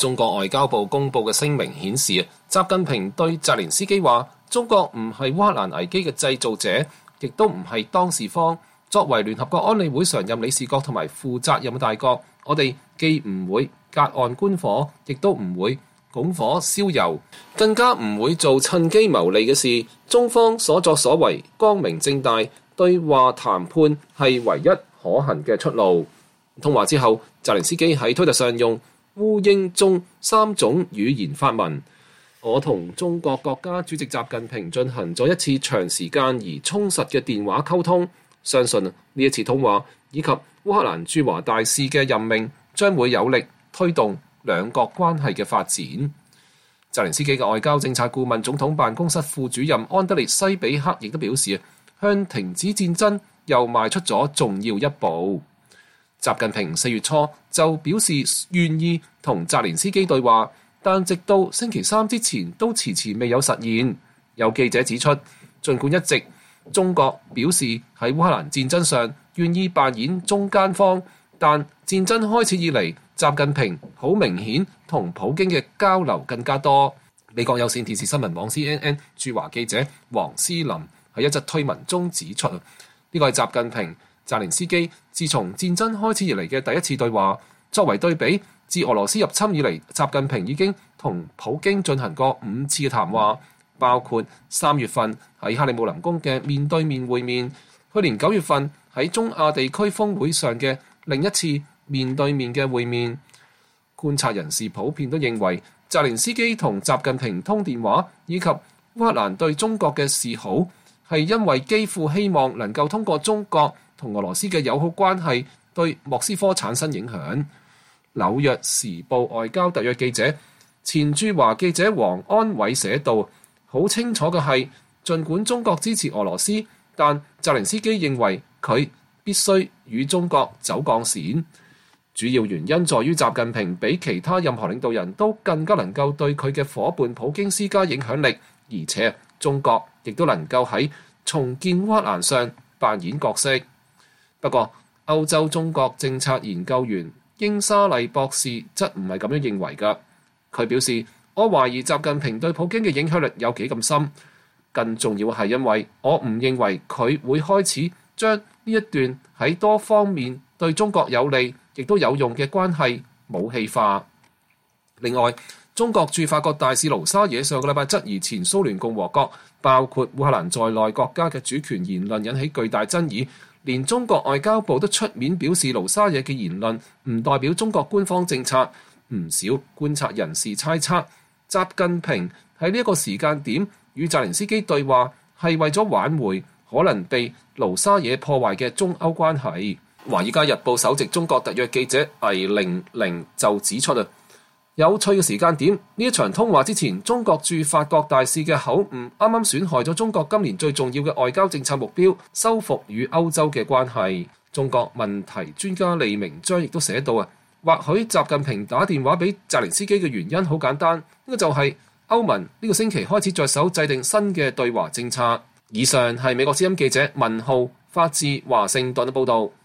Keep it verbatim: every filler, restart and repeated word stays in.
中國外交部公布嘅聲明顯示，習近平對澤連斯基話：中國唔係烏克蘭危機嘅製造者，亦都唔係當事方。作為聯合國安理會常任理事國同埋負責任嘅大國，我哋既唔會隔岸觀火，亦都唔會拱火燒油，更加唔會做趁機牟利嘅事。中方所作所為光明正大，對話談判係唯一可行嘅出路。通話之後，澤連斯基喺推特上用烏英中三種語言發文：我同中國國家主席習近平進行咗一次長時間而充實嘅電話溝通，相信呢一次通話以及烏克蘭駐華大使嘅任命將會有力推動兩國關係嘅發展。澤連斯基嘅外交政策顧問、總統辦公室副主任安德烈西比克亦都表示，向停止戰爭又邁出咗重要一步。習近平四月初就表示願意同澤連斯基對話，但直到星期三之前都遲遲未有實現。有記者指出，儘管一直中國表示喺烏克蘭戰爭上願意扮演中間方，但戰爭開始以嚟，習近平好明顯同普京嘅交流更加多。美國有線電視新聞網 C N N 駐華記者黃思林喺一則推文中指出，呢個係習近平、澤連斯基自從戰爭開始以嚟嘅第一次對話。作為對比，自俄羅斯入侵以嚟，習近平已經同普京進行過五次嘅談話，包括三月份喺克里姆林宮嘅面對面會面，去年九月份喺中亞地區峰會上嘅另一次面對面嘅會面。觀察人士普遍都認為，澤連斯基同習近平通電話以及烏克蘭對中國嘅示好，係因為基輔希望能夠通過中國同俄羅斯嘅友好關係對莫斯科產生影響。紐約時報外交特約記者、前駐華記者黃安偉寫道：好清楚嘅係，儘管中國支持俄羅斯，但澤連斯基認為佢必須與中國走鋼線。主要原因在於習近平比其他任何領導人都更加能夠對佢嘅夥伴普京施加影響力，而且中國亦都能夠喺重建烏克蘭上扮演角色。不過，歐洲中國政策研究員英沙麗博士則唔係咁樣認為㗎。佢表示：我懷疑習近平對普京嘅影響力有幾咁深，更重要係因為我唔認為佢會開始將呢一段喺多方面對中國有利亦都有用嘅關係武器化。另外，中國駐法國大使盧沙野上個禮拜質疑前蘇聯共和國包括烏克蘭在內國家嘅主權言論引起巨大爭議，連中國外交部都出面表示盧沙野嘅言論唔代表中國官方政策。唔少觀察人士猜測，習近平喺呢一個時間點與澤連斯基對話係為咗挽回可能被盧沙野破壞嘅中歐關係。華爾街日報首席中國特約記者魏玲玲就指出啊，有趣嘅時間點，呢一場通話之前，中國駐法國大使嘅口誤啱啱損害咗中國今年最重要嘅外交政策目標，修復與歐洲嘅關係。中國問題專家李明章亦都寫到啊，或許習近平打電話俾澤連斯基嘅原因好簡單，呢個就係歐盟呢個星期開始着手制定新嘅對華政策。以上係美國之音記者文浩發自華盛頓嘅報導。